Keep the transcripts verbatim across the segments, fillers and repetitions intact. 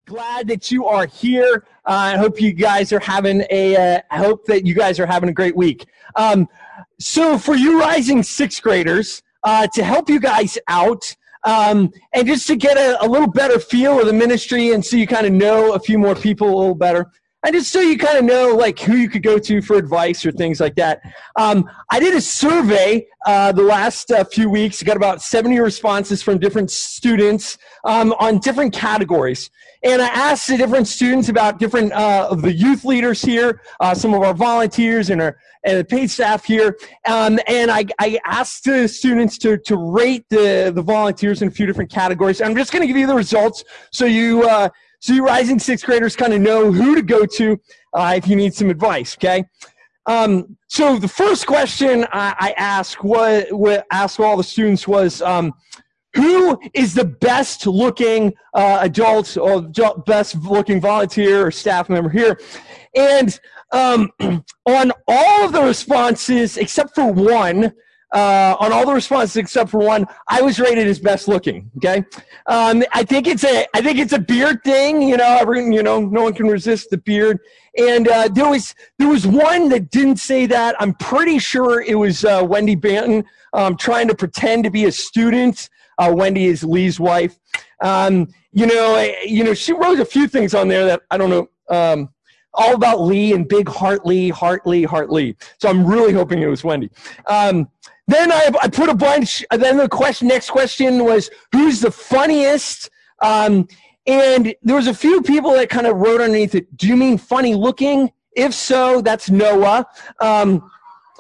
Glad that you are here. Uh, I hope you guys are having a. Uh, I hope that you guys are having a great week. Um, so, for you rising sixth graders, uh, to help you guys out, um, and just to get a, a little better feel of the ministry, and so you kind of know a few more people a little better, and just so you kind of know like who you could go to for advice or things like that. Um, I did a survey uh, the last uh, few weeks. Got about seventy responses from different students um, on different categories. And I asked the different students about different uh, of the youth leaders here, uh, some of our volunteers and our and the paid staff here. Um, and I, I asked the students to, to rate the, the volunteers in a few different categories. I'm just going to give you the results so you uh, so you rising sixth graders kind of know who to go to uh, if you need some advice, okay? Um, so the first question I, I asked, what, what asked all the students was, um, who is the best looking uh, adult or best looking volunteer or staff member here? And um, on all of the responses, except for one, uh, on all the responses except for one, I was rated as best looking. Okay, um, I think it's a, I think it's a beard thing. You know, everyone, you know, no one can resist the beard. And uh, there was there was one that didn't say that. I'm pretty sure it was uh, Wendy Banton um, trying to pretend to be a student. Uh, Wendy is Lee's wife. Um, you know, you know, she wrote a few things on there that I don't know, um, all about Lee and big heart Lee, heart Lee, heart Lee. So I'm really hoping it was Wendy. Um, then I, I put a bunch. Then the question, next question was, who's the funniest? Um, and there was a few people that kind of wrote underneath it. Do you mean funny looking? If so, that's Noah. Um,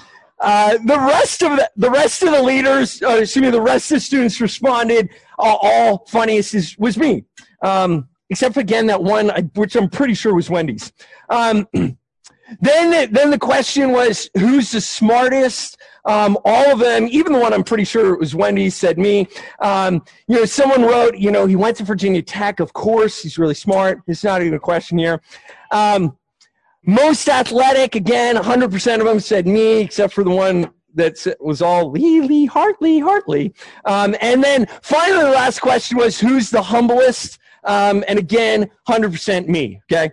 Uh, the rest of the, the rest of the leaders, uh, excuse me, the rest of the students responded, uh, all funniest is, was me. Um, except for, again, that one, I, which I'm pretty sure was Wendy's. Um, then, the, then the question was, who's the smartest? Um, all of them, even the one I'm pretty sure it was Wendy, said me. Um, you know, someone wrote, you know, he went to Virginia Tech, of course, he's really smart. It's not even a question here. Um, Most athletic, again, one hundred percent of them said me, except for the one that was all Lee, Lee, Hartley, Hartley. Um, and then finally, the last question was, who's the humblest? Um, and again, one hundred percent me, okay?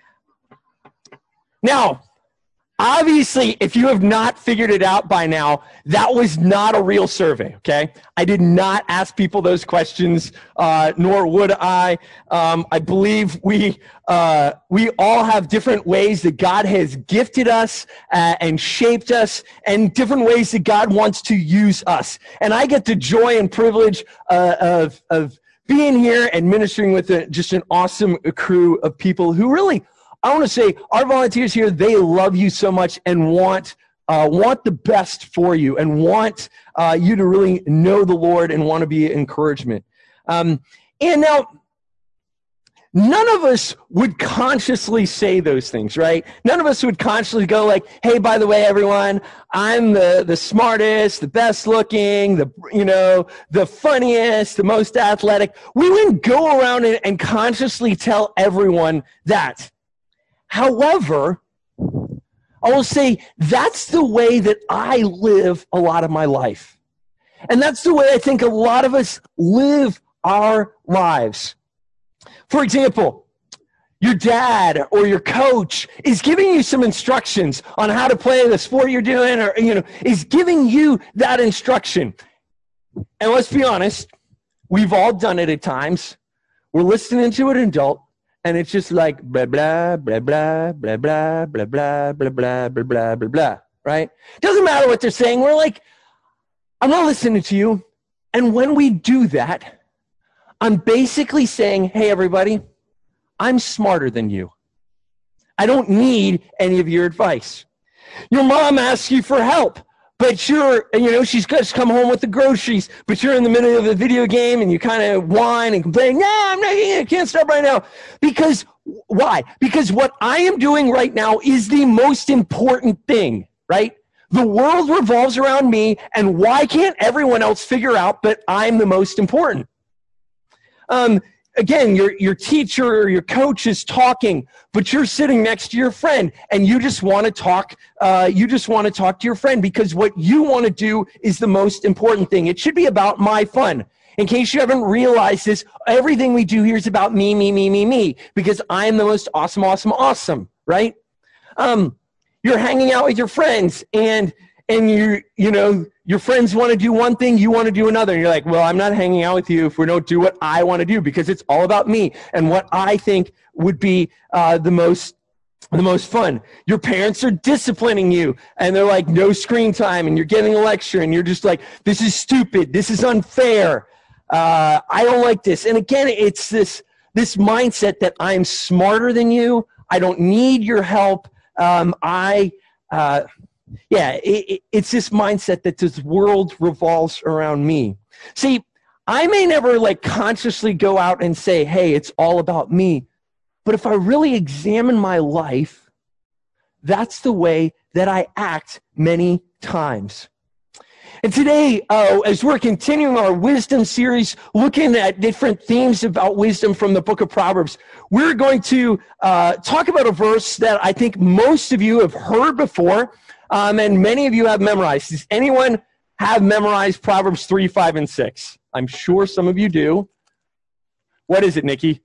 Now, obviously, if you have not figured it out by now, that was not a real survey, okay? I did not ask people those questions, uh, nor would I. Um, I believe we uh, we all have different ways that God has gifted us uh, and shaped us, and different ways that God wants to use us. And I get the joy and privilege uh, of, of being here and ministering with a, just an awesome crew of people who really, I want to say, our volunteers here, they love you so much and want uh, want the best for you and want uh, you to really know the Lord and want to be an encouragement. Um, and now, none of us would consciously say those things, right? None of us would consciously go like, hey, by the way, everyone, I'm the, the smartest, the best looking, the, you know, the funniest, the most athletic. We wouldn't go around and, and consciously tell everyone that. However, I will say that's the way that I live a lot of my life. And that's the way I think a lot of us live our lives. For example, your dad or your coach is giving you some instructions on how to play the sport you're doing, or, you know, is giving you that instruction. And let's be honest, we've all done it at times. We're listening to an adult, and it's just like blah, blah, blah, blah, blah, blah, blah, blah, blah, blah, blah, blah, blah, blah, right? Doesn't matter what they're saying. We're like, I'm not listening to you. And when we do that, I'm basically saying, hey, everybody, I'm smarter than you. I don't need any of your advice. Your mom asks you for help, but you're, you know, she's just come home with the groceries, but you're in the middle of a video game and you kind of whine and complain, nah, I'm not, I can't stop right now. Because, why? Because what I am doing right now is the most important thing, right? The world revolves around me, and why can't everyone else figure out that I'm the most important? Um, again, your, your teacher or your coach is talking, but you're sitting next to your friend and you just want to talk, uh, you just want to talk to your friend because what you want to do is the most important thing. It should be about my fun. In case you haven't realized this, everything we do here is about me, me, me, me, me, because I'm the most awesome, awesome, awesome, right? Um, you're hanging out with your friends, and and you you know your friends want to do one thing, you want to do another, and you're like, well, I'm not hanging out with you if we don't do what I want to do, because it's all about me and what I think would be uh, the most the most fun. Your parents are disciplining you, and they're like, no screen time, and you're getting a lecture, and you're just like, this is stupid, this is unfair, uh, I don't like this. And again, it's this this mindset that I'm smarter than you, I don't need your help. Um, I, uh, yeah, it, it, it's this mindset that this world revolves around me. See, I may never like consciously go out and say, hey, it's all about me. But if I really examine my life, that's the way that I act many times. And today, uh, as we're continuing our wisdom series, looking at different themes about wisdom from the book of Proverbs, we're going to uh, talk about a verse that I think most of you have heard before, um, and many of you have memorized. Does anyone have memorized Proverbs three, five, and six? I'm sure some of you do. What is it, Nikki?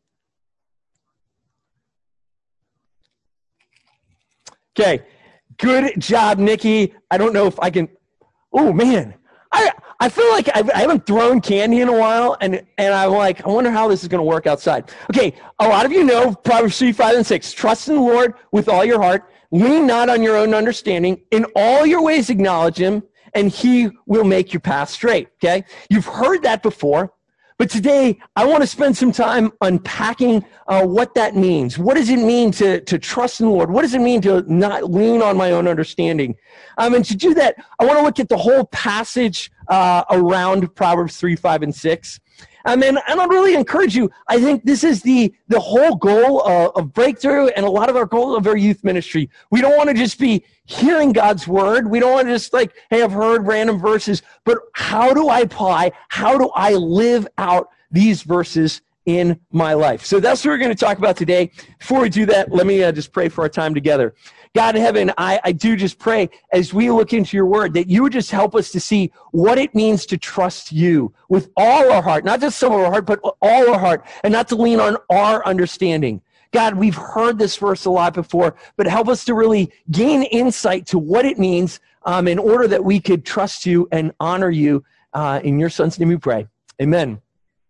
Okay, good job, Nikki. I don't know if I can... Oh, man. I I feel like I've, I haven't thrown candy in a while, and, and I'm like, I wonder how this is going to work outside. Okay, a lot of you know Proverbs three, five, and six. Trust in the Lord with all your heart. Lean not on your own understanding. In all your ways acknowledge him, and he will make your path straight, okay? You've heard that before. But today, I want to spend some time unpacking uh, what that means. What does it mean to, to trust in the Lord? What does it mean to not lean on my own understanding? Um, and to do that, I want to look at the whole passage uh, around Proverbs three, five, and six. Um, and, and I'll really encourage you. I think this is the, the whole goal of, of Breakthrough, and a lot of our goal of our youth ministry. We don't want to just be hearing God's word. We don't want to just like, hey, I've heard random verses, but how do I apply, how do I live out these verses in my life? So that's what we're going to talk about today. Before we do that, let me uh, just pray for our time together. God in heaven, I, I do just pray as we look into your word that you would just help us to see what it means to trust you with all our heart, not just some of our heart, but all our heart, and not to lean on our understanding. God, we've heard this verse a lot before, but help us to really gain insight to what it means um, in order that we could trust you and honor you. Uh, in your son's name we pray. Amen.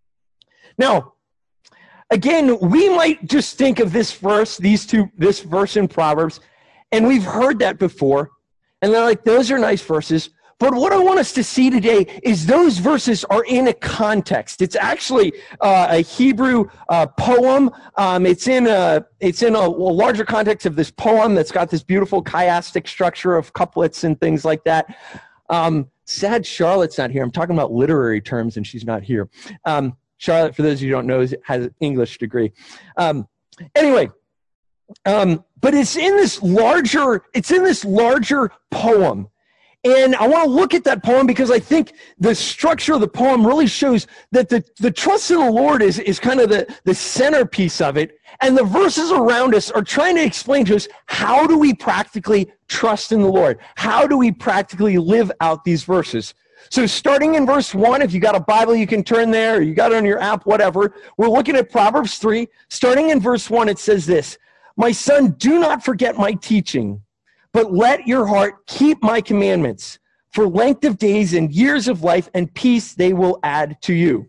Now, again, we might just think of this verse, these two, this verse in Proverbs, and we've heard that before, and they're like, those are nice verses. But what I want us to see today is those verses are in a context. It's actually uh, a Hebrew uh, poem. Um, it's in a it's in a, a larger context of this poem that's got this beautiful chiastic structure of couplets and things like that. Um, sad Charlotte's not here. I'm talking about literary terms, and she's not here. Um, Charlotte, for those of you who don't know, has an English degree. Um, anyway. Um, but it's in this larger, it's in this larger poem. And I want to look at that poem because I think the structure of the poem really shows that the, the trust in the Lord is, is kind of the, the centerpiece of it. And the verses around us are trying to explain to us, how do we practically trust in the Lord? How do we practically live out these verses? So starting in verse one, if you got a Bible, you can turn there, or you got it on your app, whatever. We're looking at Proverbs three. Starting in verse one, it says this: my son, do not forget my teaching, but let your heart keep my commandments. For length of days and years of life and peace they will add to you.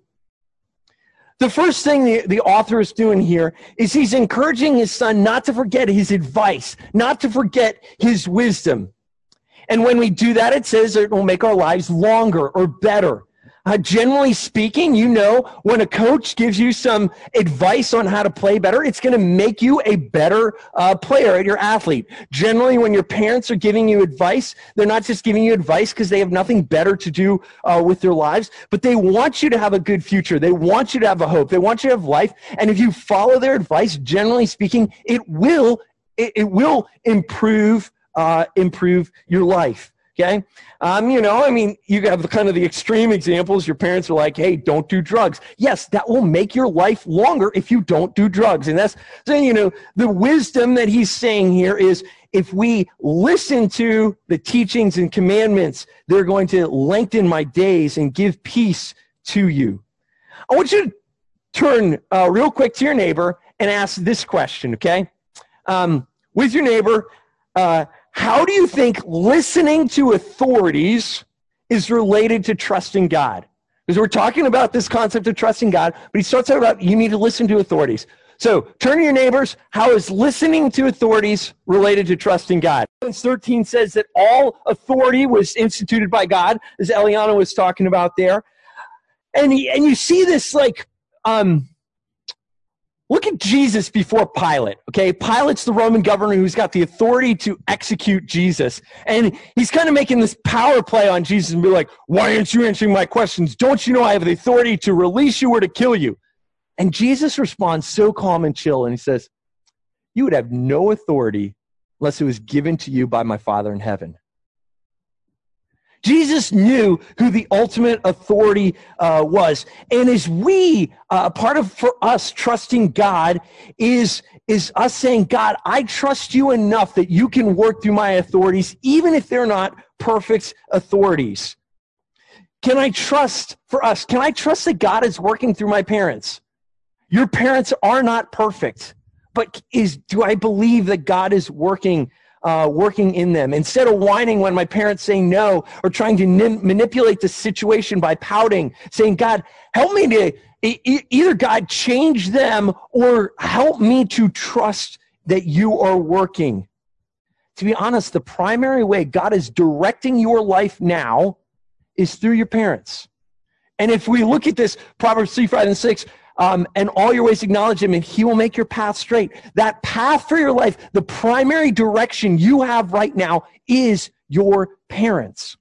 The first thing the, the author is doing here is he's encouraging his son not to forget his advice, not to forget his wisdom. And when we do that, it says it will make our lives longer or better. Uh, generally speaking, you know, when a coach gives you some advice on how to play better, it's going to make you a better uh, player, your athlete. Generally, when your parents are giving you advice, they're not just giving you advice because they have nothing better to do uh, with their lives, but they want you to have a good future. They want you to have a hope. They want you to have life. And if you follow their advice, generally speaking, it will it, it will improve uh, improve your life. Okay, um, you know, I mean, you have the kind of the extreme examples. Your parents are like, "Hey, don't do drugs." Yes, that will make your life longer if you don't do drugs. And that's saying, you know, the wisdom that he's saying here is, if we listen to the teachings and commandments, they're going to lengthen my days and give peace to you. I want you to turn uh, real quick to your neighbor and ask this question, okay? Um, with your neighbor, uh, how do you think listening to authorities is related to trusting God? Because we're talking about this concept of trusting God, but he starts out about you need to listen to authorities. So turn to your neighbors. How is listening to authorities related to trusting God? Romans thirteen says that all authority was instituted by God, as Eliana was talking about there. And, he, and you see this like, um, look at Jesus before Pilate, okay? Pilate's the Roman governor who's got the authority to execute Jesus. And he's kind of making this power play on Jesus and be like, why aren't you answering my questions? Don't you know I have the authority to release you or to kill you? And Jesus responds so calm and chill, and he says, you would have no authority unless it was given to you by my Father in heaven. Jesus knew who the ultimate authority uh, was. And as we, uh, part of for us trusting God is, is us saying, God, I trust you enough that you can work through my authorities, even if they're not perfect authorities. Can I trust for us? Can I trust that God is working through my parents? Your parents are not perfect, but is do I believe that God is working Uh, working in them? Instead of whining when my parents say no or trying to nim- manipulate the situation by pouting, saying, God, help me to, e- either God change them or help me to trust that you are working. To be honest, the primary way God is directing your life now is through your parents. And if we look at this, Proverbs three, five, and six, Um, and all your ways acknowledge him, and he will make your path straight. That path for your life, the primary direction you have right now is your parents.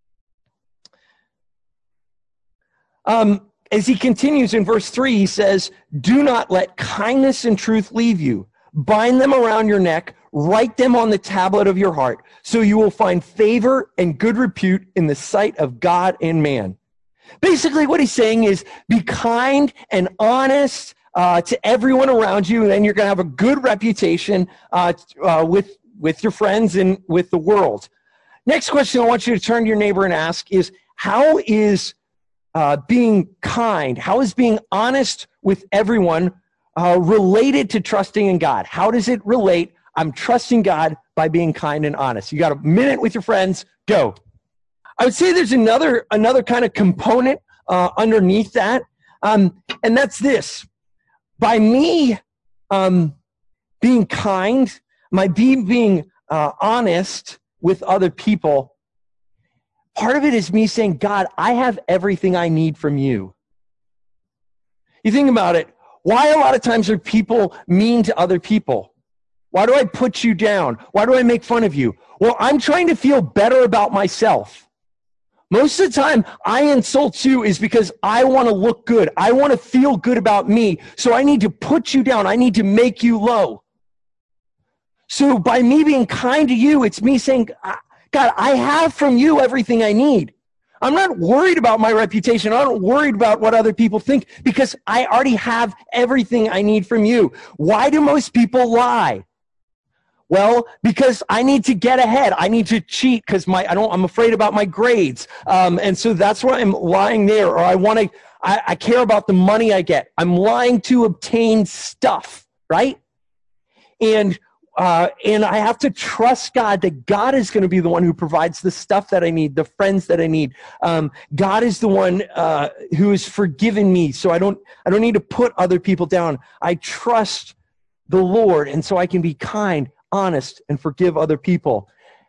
Um, as he continues in verse three, he says, do not let kindness and truth leave you. Bind them around your neck, write them on the tablet of your heart, so you will find favor and good repute in the sight of God and man. Basically, what he's saying is be kind and honest uh, to everyone around you, and then you're going to have a good reputation uh, uh, with, with your friends and with the world. Next question I want you to turn to your neighbor and ask is, how is uh, being kind, how is being honest with everyone uh, related to trusting in God? How does it relate? I'm trusting God by being kind and honest. You got a minute with your friends, go. I would say there's another another kind of component uh, underneath that, um, and that's this. By me um, being kind, my being, being uh, honest with other people, part of it is me saying, God, I have everything I need from you. You think about it, why a lot of times are people mean to other people? Why do I put you down? Why do I make fun of you? Well, I'm trying to feel better about myself. Most of the time, I insult you is because I want to look good. I want to feel good about me. So I need to put you down. I need to make you low. So by me being kind to you, it's me saying, God, I have from you everything I need. I'm not worried about my reputation. I'm not worried about what other people think because I already have everything I need from you. Why do most people lie? Well, because I need to get ahead. I need to cheat because my I don't. I'm afraid about my grades, um, and so that's why I'm lying there. Or I want to. I, I care about the money I get. I'm lying to obtain stuff, right? And uh, and I have to trust God that God is going to be the one who provides the stuff that I need, the friends that I need. Um, God is the one uh, who has forgiven me, so I don't. I don't need to put other people down. I trust the Lord, and so I can be kind, honest, and forgive other people.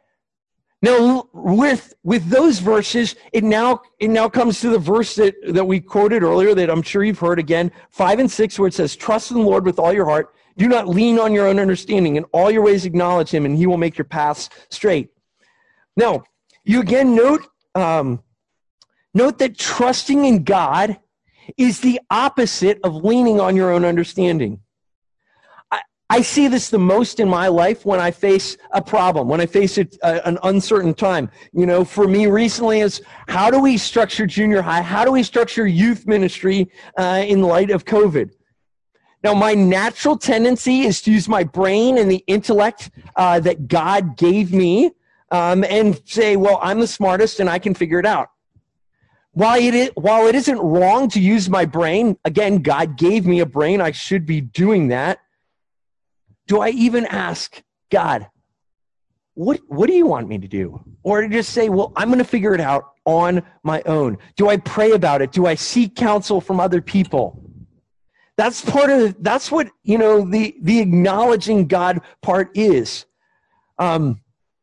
Now, with with those verses, it now it now comes to the verse that, that we quoted earlier that I'm sure you've heard again, five and six, where it says, trust in the Lord with all your heart. Do not lean on your own understanding. In all your ways acknowledge him, and he will make your paths straight. Now, you again note, um, note that trusting in God is the opposite of leaning on your own understanding. I see this the most in my life when I face a problem, when I face a, a, an uncertain time. You know, for me recently is how do we structure junior high? How do we structure youth ministry uh, in light of COVID? Now, my natural tendency is to use my brain and the intellect uh, that God gave me um, and say, well, I'm the smartest and I can figure it out. While it, is, while it isn't wrong to use my brain, again, God gave me a brain. I should be doing that. Do I even ask God, what, what do you want me to do? Or to just say, well, I'm going to figure it out on my own. Do I pray about it? Do I seek counsel from other people? That's part of, that's what, you know, the, the acknowledging God part is. Um,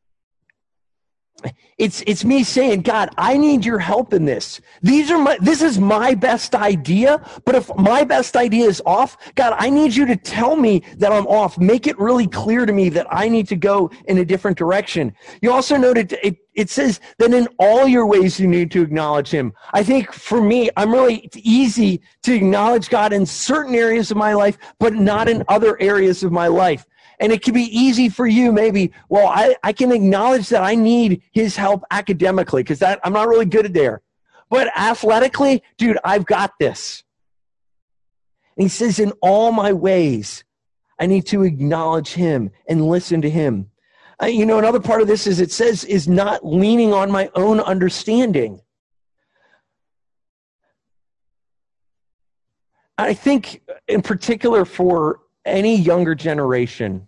It's it's me saying, God, I need your help in this. These are my this is my best idea, but if my best idea is off, God, I need you to tell me that I'm off. Make it really clear to me that I need to go in a different direction. You also noted it, it says that in all your ways you need to acknowledge him. I think for me, I'm really it's easy to acknowledge God in certain areas of my life, but not in other areas of my life. And it can be easy for you, maybe, well, I, I can acknowledge that I need his help academically because that I'm not really good at there. But athletically, dude, I've got this. And he says, in all my ways, I need to acknowledge him and listen to him. Uh, you know, another part of this is it says is not leaning on my own understanding. I think in particular for any younger generation,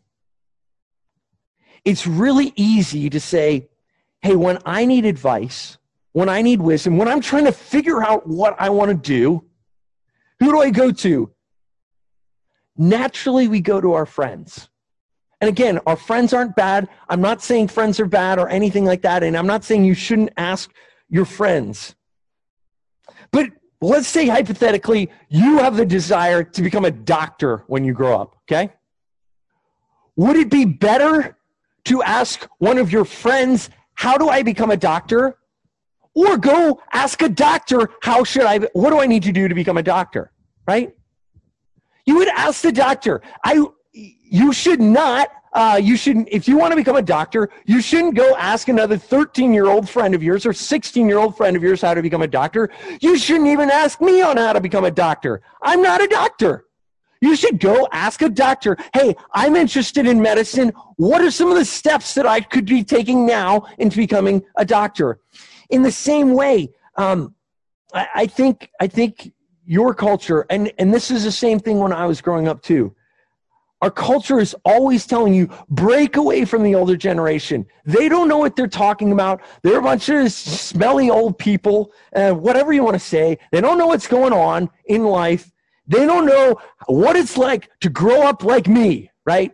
it's really easy to say, hey, when I need advice, when I need wisdom, when I'm trying to figure out what I want to do, who do I go to? Naturally, we go to our friends. And again, our friends aren't bad. I'm not saying friends are bad or anything like that. And I'm not saying you shouldn't ask your friends. But let's say hypothetically, you have the desire to become a doctor when you grow up, okay? Would it be better to ask one of your friends, how do I become a doctor? Or go ask a doctor, how should I, what do I need to do to become a doctor, right? You would ask the doctor. I, you should not, uh, you shouldn't, if you want to become a doctor, you shouldn't go ask another thirteen-year-old friend of yours or sixteen-year-old friend of yours how to become a doctor. You shouldn't even ask me on how to become a doctor. I'm not a doctor. You should go ask a doctor, hey, I'm interested in medicine. What are some of the steps that I could be taking now into becoming a doctor? In the same way, um, I, I think I think your culture, and, and this is the same thing when I was growing up too, our culture is always telling you, break away from the older generation. They don't know what they're talking about. They're a bunch of smelly old people, uh, whatever you want to say. They don't know what's going on in life. They don't know what it's like to grow up like me, right?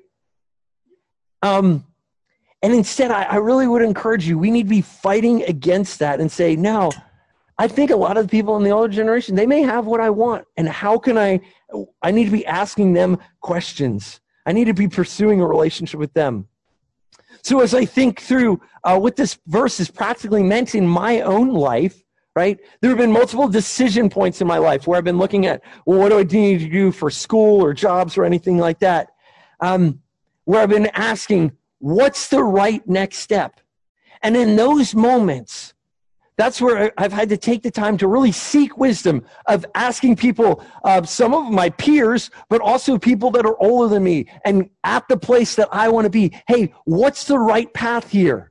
Um, and instead, I, I really would encourage you, we need to be fighting against that and say, no, I think a lot of the people in the older generation, they may have what I want. And how can I, I need to be asking them questions. I need to be pursuing a relationship with them. So as I think through uh, what this verse is practically meant in my own life, right? There have been multiple decision points in my life where I've been looking at, well, what do I need to do for school or jobs or anything like that? Um, where I've been asking, what's the right next step? And in those moments, that's where I've had to take the time to really seek wisdom of asking people, uh, some of my peers, but also people that are older than me and at the place that I want to be. Hey, what's the right path here?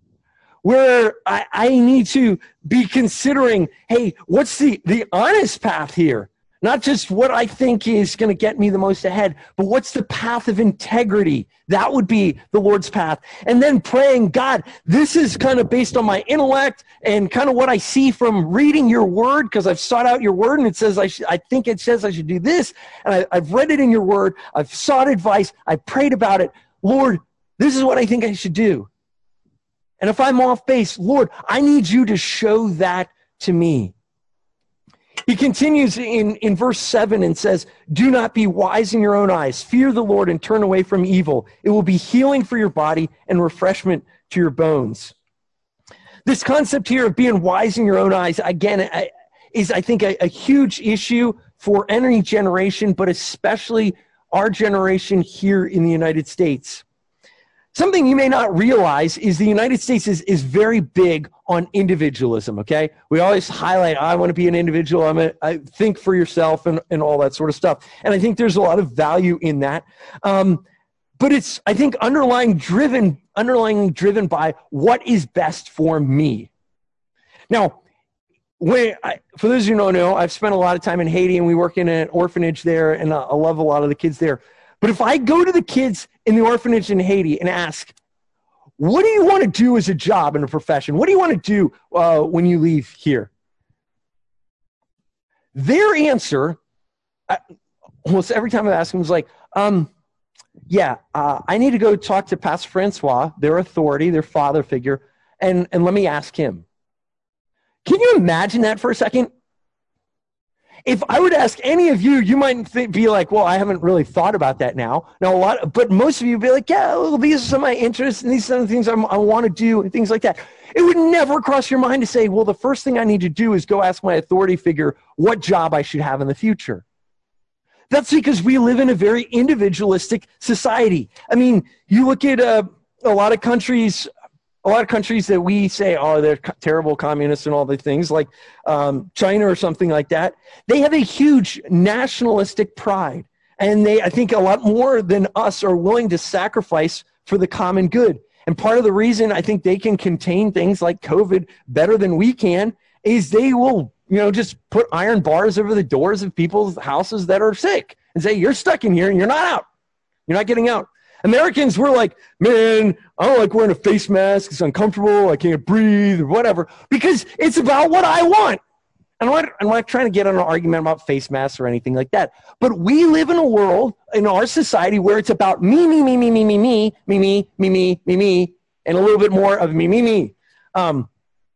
Where I, I need to be considering, hey, what's the, the honest path here? Not just what I think is going to get me the most ahead, but what's the path of integrity? That would be the Lord's path. And then praying, God, this is kind of based on my intellect and kind of what I see from reading your word, because I've sought out your word and it says, I, sh- I think it says I should do this. And I, I've read it in your word. I've sought advice. I prayed about it. Lord, this is what I think I should do. And if I'm off base, Lord, I need you to show that to me. He continues in, in verse seven and says, do not be wise in your own eyes. Fear the Lord and turn away from evil. It will be healing for your body and refreshment to your bones. This concept here of being wise in your own eyes, again, is, I think, a, a huge issue for any generation, but especially our generation here in the United States. Something you may not realize is the United States is, is very big on individualism, okay? We always highlight, I want to be an individual, I'm a, I think for yourself and, and all that sort of stuff. And I think there's a lot of value in that. Um, but it's, I think, underlying driven, underlying driven by what is best for me. Now, when I, for those of you who don't know, I've spent a lot of time in Haiti, and we work in an orphanage there, and I love a lot of the kids there. But if I go to the kids in the orphanage in Haiti and ask, what do you want to do as a job and a profession? What do you want to do uh, when you leave here? Their answer, I, almost every time I ask them, is like, um, yeah, uh, I need to go talk to Pastor Francois, their authority, their father figure, and, and let me ask him. Can you imagine that for a second? If I would ask any of you, you might th- be like, well, I haven't really thought about that now. Now, a lot, but most of you would be like, yeah, well, these are some of my interests, and these are the things I'm, I want to do, and things like that. It would never cross your mind to say, well, the first thing I need to do is go ask my authority figure what job I should have in the future. That's because we live in a very individualistic society. I mean, you look at uh, a lot of countries, a lot of countries that we say, oh, they're co- terrible communists and all the things, like um, China or something like that. They have a huge nationalistic pride. And they, I think a lot more than us, are willing to sacrifice for the common good. And part of the reason I think they can contain things like COVID better than we can is they will, you know, just put iron bars over the doors of people's houses that are sick and say, you're stuck in here and you're not out. You're not getting out. Americans, we're like, man, I don't like wearing a face mask. It's uncomfortable. I can't breathe or whatever, because it's about what I want. I'm not, I'm not trying to get on an argument about face masks or anything like that. But we live in a world, in our society, where it's about me, me, me, me, me, me, me, me, me, me, me, me, me, and a little bit more of me, me, me. Um,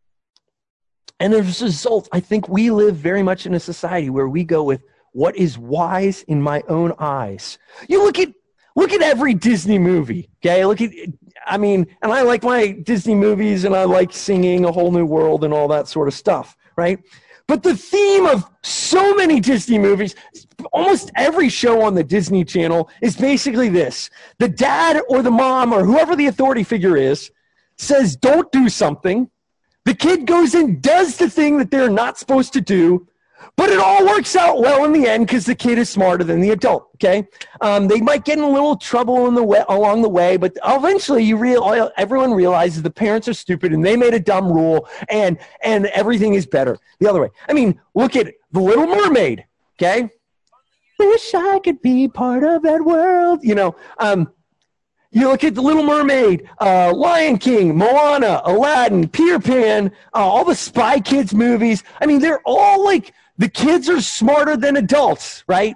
and as a result, I think we live very much in a society where we go with what is wise in my own eyes. You look at Look at every Disney movie, okay? Look at, I mean, and I like my Disney movies, and I like singing A Whole New World and all that sort of stuff, right? But the theme of so many Disney movies, almost every show on the Disney Channel, is basically this. The dad or the mom or whoever the authority figure is says, don't do something. The kid goes and does the thing that they're not supposed to do. But it all works out well in the end because the kid is smarter than the adult, okay? Um, they might get in a little trouble in the way, along the way, but eventually you real, everyone realizes the parents are stupid and they made a dumb rule, and, and everything is better the other way. I mean, look at The Little Mermaid, okay? Wish I could be part of that world. You know, um, you look at The Little Mermaid, uh, Lion King, Moana, Aladdin, Peter Pan, uh, all the Spy Kids movies. I mean, they're all like, the kids are smarter than adults, right?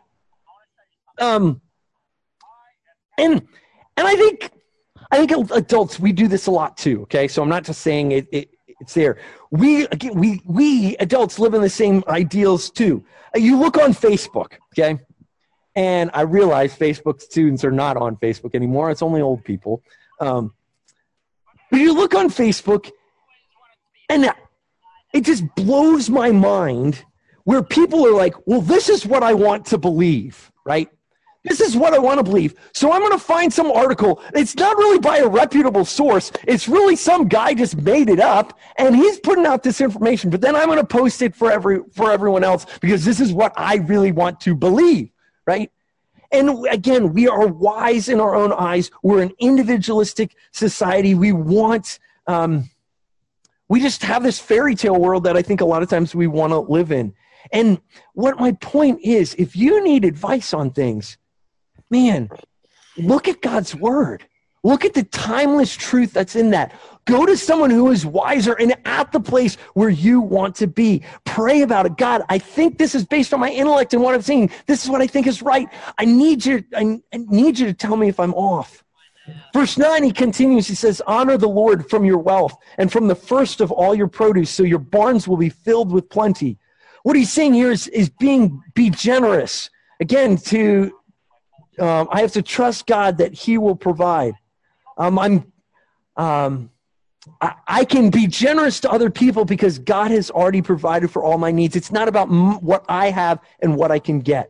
Um, and and I think I think adults, we do this a lot too. Okay, so I'm not just saying it, it it's there. We again, we we adults live in the same ideals too. You look on Facebook, okay, and I realize Facebook students are not on Facebook anymore. It's only old people. Um, but you look on Facebook, and it just blows my mind. Where people are like, well, this is what I want to believe, right? This is what I want to believe. So I'm going to find some article. It's not really by a reputable source. It's really some guy just made it up, and he's putting out this information. But then I'm going to post it for every for everyone else because this is what I really want to believe, right? And again, we are wise in our own eyes. We're an individualistic society. We want... Um, we just have this fairy tale world that I think a lot of times we want to live in. And what my point is, if you need advice on things, man, look at God's word. Look at the timeless truth that's in that. Go to someone who is wiser and at the place where you want to be. Pray about it. God, I think this is based on my intellect and what I'm seeing. This is what I think is right. I need you, I, I need you to tell me if I'm off. Verse nine, he continues, he says, honor the Lord from your wealth and from the first of all your produce, so your barns will be filled with plenty. What he's saying here is, is being, be generous. Again, to, um, I have to trust God that he will provide. Um, I'm, um, I, I can be generous to other people because God has already provided for all my needs. It's not about m- what I have and what I can get.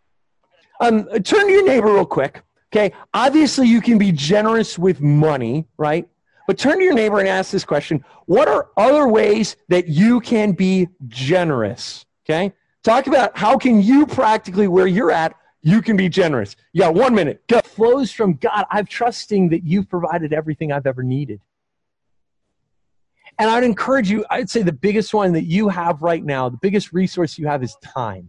Um, turn to your neighbor real quick. Okay, obviously you can be generous with money, right? But turn to your neighbor and ask this question. What are other ways that you can be generous? Okay, talk about how can you practically, where you're at, you can be generous. You got one minute. Go. Flows from God. I'm trusting that you've provided everything I've ever needed. And I'd encourage you, I'd say the biggest one that you have right now, the biggest resource you have is time.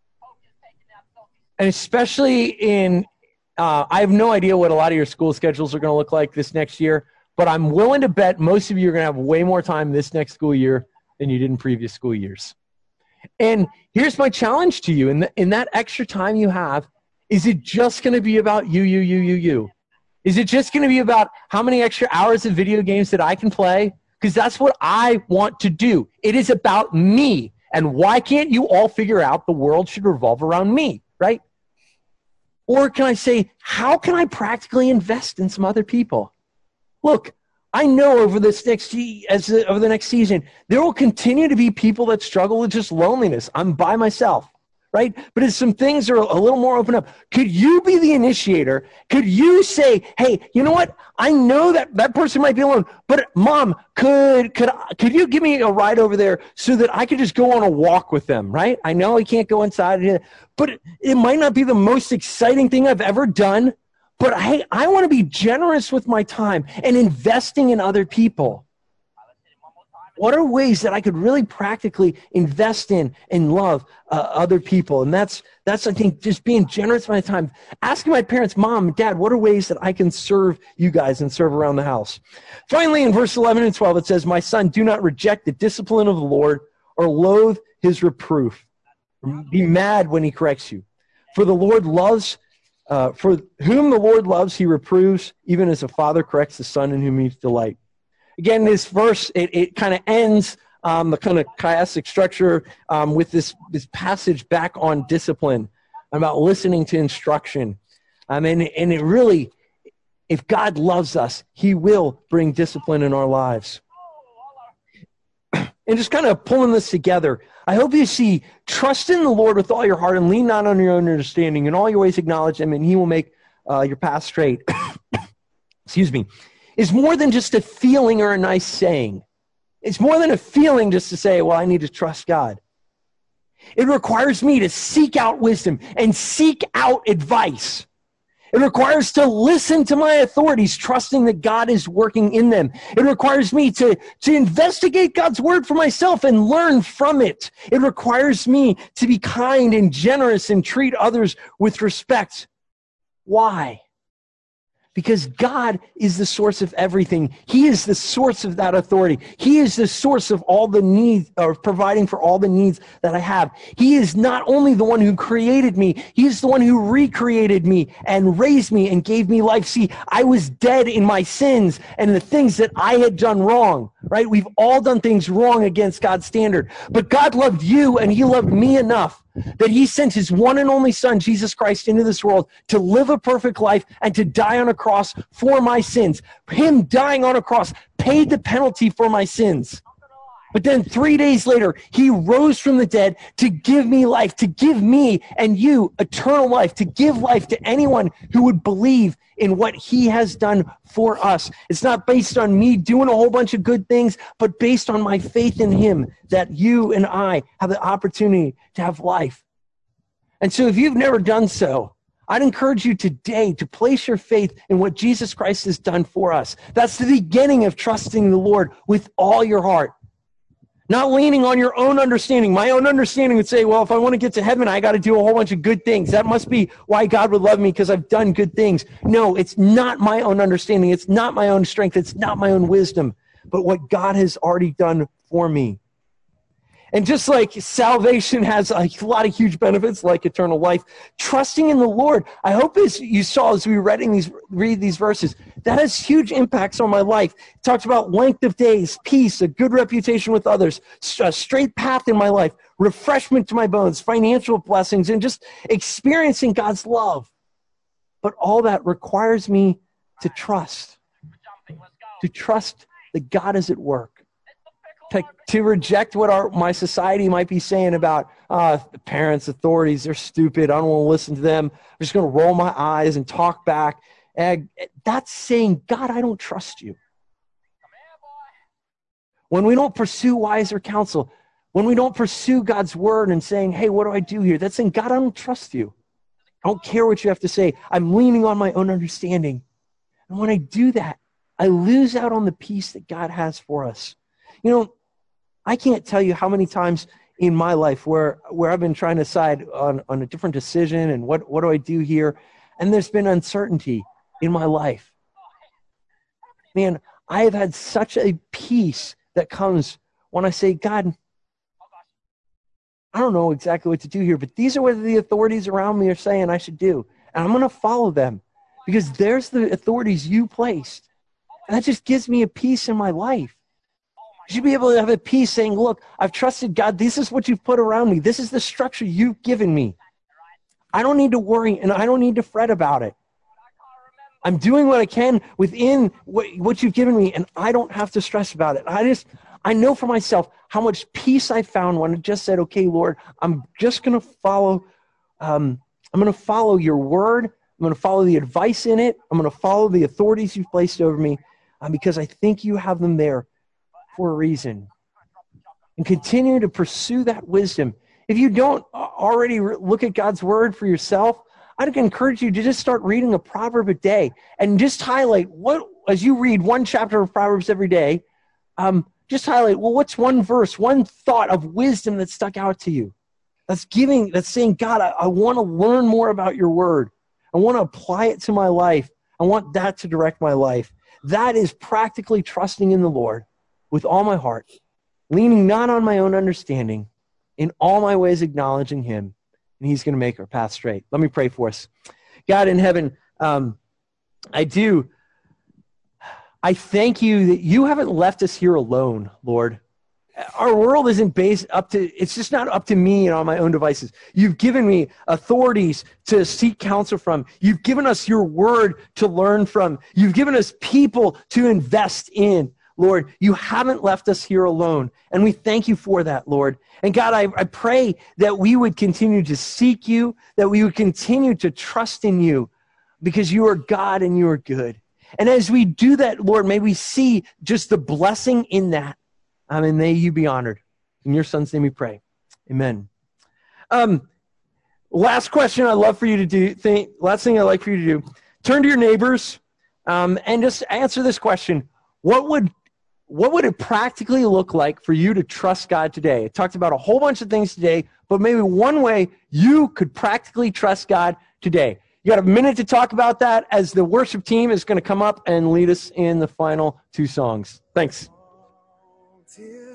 And especially in, uh, I have no idea what a lot of your school schedules are going to look like this next year, but I'm willing to bet most of you are going to have way more time this next school year than you did in previous school years. And here's my challenge to you. In, the, in that extra time you have, is it just going to be about you, you, you, you, you? Is it just going to be about how many extra hours of video games that I can play? Because that's what I want to do. It is about me. And why can't you all figure out the world should revolve around me, right? Or can I say, how can I practically invest in some other people? Look, I know over this next as over the next season, there will continue to be people that struggle with just loneliness. I'm by myself, right? But as some things are a little more open up, could you be the initiator? Could you say, hey, you know what? I know that that person might be alone, but mom, could could could you give me a ride over there so that I could just go on a walk with them, right? I know I can't go inside, but it, it might not be the most exciting thing I've ever done, but hey, I want to be generous with my time and investing in other people. What are ways that I could really practically invest in and love uh, other people? And that's, that's I think, just being generous with my time. Asking my parents, mom, dad, what are ways that I can serve you guys and serve around the house? Finally, in verse eleven and twelve, it says, my son, do not reject the discipline of the Lord or loathe his reproof. Be mad when he corrects you. For the Lord loves, uh, for whom the Lord loves, he reproves, even as a father corrects the son in whom he delights. Again, this verse, it, it kind of ends um, the kind of chiastic structure um, with this, this passage back on discipline, about listening to instruction. Um, and, and it really, if God loves us, he will bring discipline in our lives. And just kind of pulling this together, I hope you see, trust in the Lord with all your heart and lean not on your own understanding. In all your ways acknowledge him, and he will make uh, your path straight. Excuse me. Is more than just a feeling or a nice saying. It's more than a feeling just to say, well, I need to trust God. It requires me to seek out wisdom and seek out advice. It requires to listen to my authorities, trusting that God is working in them. It requires me to, to investigate God's word for myself and learn from it. It requires me to be kind and generous and treat others with respect. Why? Because God is the source of everything. He is the source of that authority. He is the source of all the needs, or providing for all the needs that I have. He is not only the one who created me, he is the one who recreated me and raised me and gave me life. See, I was dead in my sins and the things that I had done wrong, right? We've all done things wrong against God's standard. But God loved you and he loved me enough that he sent his one and only son, Jesus Christ, into this world to live a perfect life and to die on a cross for my sins. Him dying on a cross paid the penalty for my sins. But then three days later, he rose from the dead to give me life, to give me and you eternal life, to give life to anyone who would believe in what he has done for us. It's not based on me doing a whole bunch of good things, but based on my faith in him, that you and I have the opportunity to have life. And so if you've never done so, I'd encourage you today to place your faith in what Jesus Christ has done for us. That's the beginning of trusting the Lord with all your heart. Not leaning on your own understanding. My own understanding would say, well, if I want to get to heaven, I got to do a whole bunch of good things. That must be why God would love me, because I've done good things. No, it's not my own understanding. It's not my own strength. It's not my own wisdom, but what God has already done for me. And just like salvation has a lot of huge benefits, like eternal life, trusting in the Lord, I hope as you saw as we were reading these, read these verses, that has huge impacts on my life. It talks about length of days, peace, a good reputation with others, a straight path in my life, refreshment to my bones, financial blessings, and just experiencing God's love. But all that requires me to trust, to trust that God is at work. To, to reject what our my society might be saying about uh, parents, authorities, they're stupid. I don't want to listen to them. I'm just going to roll my eyes and talk back. And that's saying, God, I don't trust you. When we don't pursue wiser counsel, when we don't pursue God's word and saying, hey, what do I do here? That's saying, God, I don't trust you. I don't care what you have to say. I'm leaning on my own understanding. And when I do that, I lose out on the peace that God has for us. You know, I can't tell you how many times in my life where, where I've been trying to decide on, on a different decision and what, what do I do here? And there's been uncertainty in my life. Man, I have had such a peace that comes when I say, God, I don't know exactly what to do here, but these are what the authorities around me are saying I should do. And I'm going to follow them because there's the authorities you placed. And that just gives me a peace in my life. You should be able to have a peace saying, look, I've trusted God. This is what you've put around me. This is the structure you've given me. I don't need to worry and I don't need to fret about it. I'm doing what I can within what, what you've given me, and I don't have to stress about it. I just, I know for myself how much peace I found when I just said, okay, Lord, I'm just going to follow, um, I'm going to follow your word. I'm going to follow the advice in it. I'm going to follow the authorities you've placed over me uh, because I think you have them there for a reason. And continue to pursue that wisdom. If you don't already look at God's word for yourself, I'd encourage you to just start reading a proverb a day and just highlight what, as you read one chapter of Proverbs every day, um, just highlight, well, what's one verse, one thought of wisdom that stuck out to you? That's giving, that's saying, God, I, I want to learn more about your word. I want to apply it to my life. I want that to direct my life. That is practically trusting in the Lord with all my heart, leaning not on my own understanding, in all my ways acknowledging him, and he's going to make our path straight. Let me pray for us. God in heaven, um, I do, I thank you that you haven't left us here alone, Lord. Our world isn't based up to, it's just not up to me and on my own devices. You've given me authorities to seek counsel from. You've given us your word to learn from. You've given us people to invest in. Lord, you haven't left us here alone, and we thank you for that, Lord. And God, I, I pray that we would continue to seek you, that we would continue to trust in you, because you are God and you are good. And as we do that, Lord, may we see just the blessing in that, um, and may you be honored. In your son's name we pray. Amen. Um, last question I'd love for you to do, think, last thing I'd like for you to do, turn to your neighbors um, and just answer this question. What would What would it practically look like for you to trust God today? I talked about a whole bunch of things today, but maybe one way you could practically trust God today. You got a minute to talk about that as the worship team is going to come up and lead us in the final two songs. Thanks.